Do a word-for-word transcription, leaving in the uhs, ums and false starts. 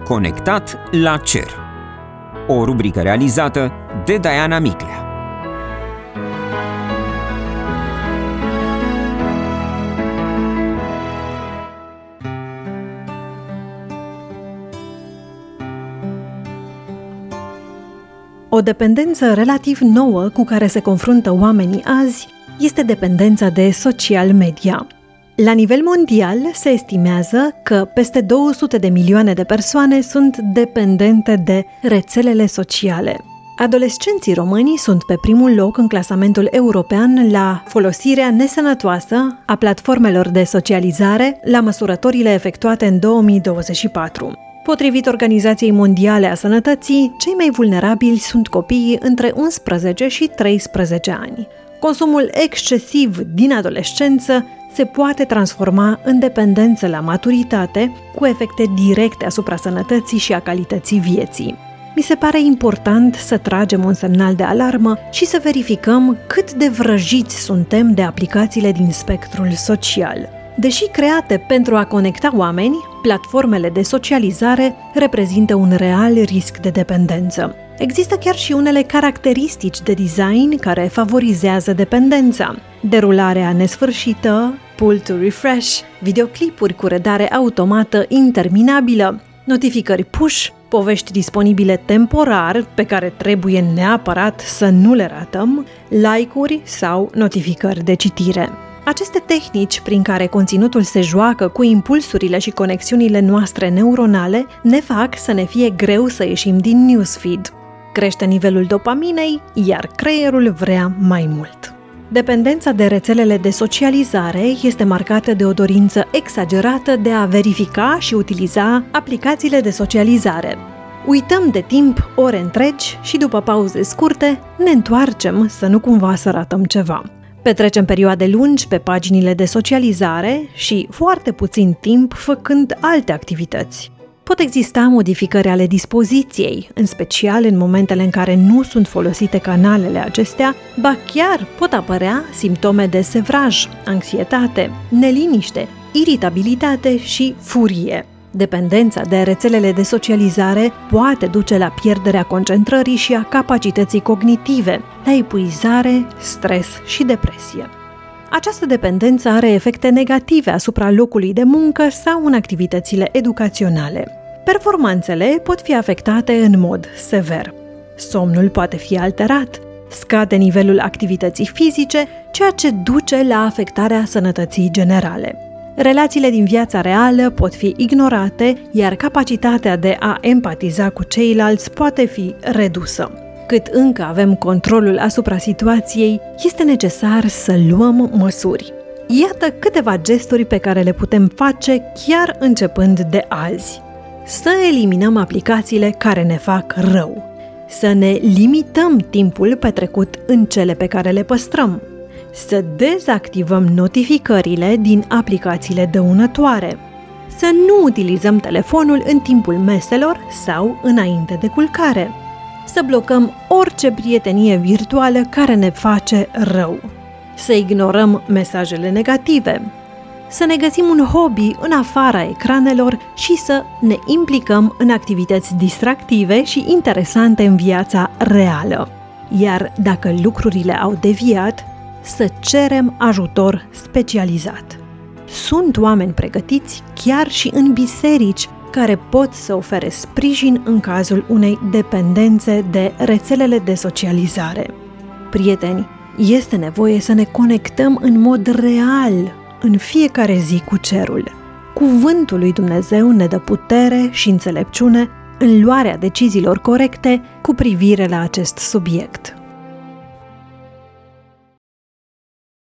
Conectat la cer. O rubrică realizată de Diana Miclea. O dependență relativ nouă cu care se confruntă oamenii azi este dependența de social media. La nivel mondial se estimează că peste două sute de milioane de persoane sunt dependente de rețelele sociale. Adolescenții români sunt pe primul loc în clasamentul european la folosirea nesănătoasă a platformelor de socializare la măsurătorile efectuate în două mii douăzeci și patru. Potrivit Organizației Mondiale a Sănătății, cei mai vulnerabili sunt copiii între unsprezece și treisprezece ani. Consumul excesiv din adolescență se poate transforma în dependență la maturitate, cu efecte directe asupra sănătății și a calității vieții. Mi se pare important să tragem un semnal de alarmă și să verificăm cât de vrăjiți suntem de aplicațiile din spectrul social. Deși create pentru a conecta oameni, platformele de socializare reprezintă un real risc de dependență. Există chiar și unele caracteristici de design care favorizează dependența. Derularea nesfârșită, pull to refresh, videoclipuri cu redare automată interminabilă, notificări push, povești disponibile temporar pe care trebuie neapărat să nu le ratăm, like-uri sau notificări de citire. Aceste tehnici prin care conținutul se joacă cu impulsurile și conexiunile noastre neuronale ne fac să ne fie greu să ieșim din newsfeed. Crește nivelul dopaminei, iar creierul vrea mai mult. Dependența de rețelele de socializare este marcată de o dorință exagerată de a verifica și utiliza aplicațiile de socializare. Uităm de timp ore întregi și după pauze scurte ne întoarcem să nu cumva să ratăm ceva. Petrecem perioade lungi pe paginile de socializare și foarte puțin timp făcând alte activități. Pot exista modificări ale dispoziției, în special în momentele în care nu sunt folosite canalele acestea, ba chiar pot apărea simptome de sevraj, anxietate, neliniște, iritabilitate și furie. Dependența de rețelele de socializare poate duce la pierderea concentrării și a capacității cognitive, la epuizare, stres și depresie. Această dependență are efecte negative asupra locului de muncă sau în activitățile educaționale. Performanțele pot fi afectate în mod sever. Somnul poate fi alterat, scade nivelul activității fizice, ceea ce duce la afectarea sănătății generale. Relațiile din viața reală pot fi ignorate, iar capacitatea de a empatiza cu ceilalți poate fi redusă. Cât încă avem controlul asupra situației, este necesar să luăm măsuri. Iată câteva gesturi pe care le putem face chiar începând de azi. Să eliminăm aplicațiile care ne fac rău. Să ne limităm timpul petrecut în cele pe care le păstrăm. Să dezactivăm notificările din aplicațiile dăunătoare. Să nu utilizăm telefonul în timpul meselor sau înainte de culcare. Să blocăm orice prietenie virtuală care ne face rău. Să ignorăm mesajele negative. Să ne găsim un hobby în afara ecranelor și să ne implicăm în activități distractive și interesante în viața reală. Iar dacă lucrurile au deviat, să cerem ajutor specializat. Sunt oameni pregătiți chiar și în biserici care pot să ofere sprijin în cazul unei dependențe de rețelele de socializare. Prieteni, este nevoie să ne conectăm în mod real în fiecare zi cu cerul. Cuvântul lui Dumnezeu ne dă putere și înțelepciune în luarea deciziilor corecte cu privire la acest subiect.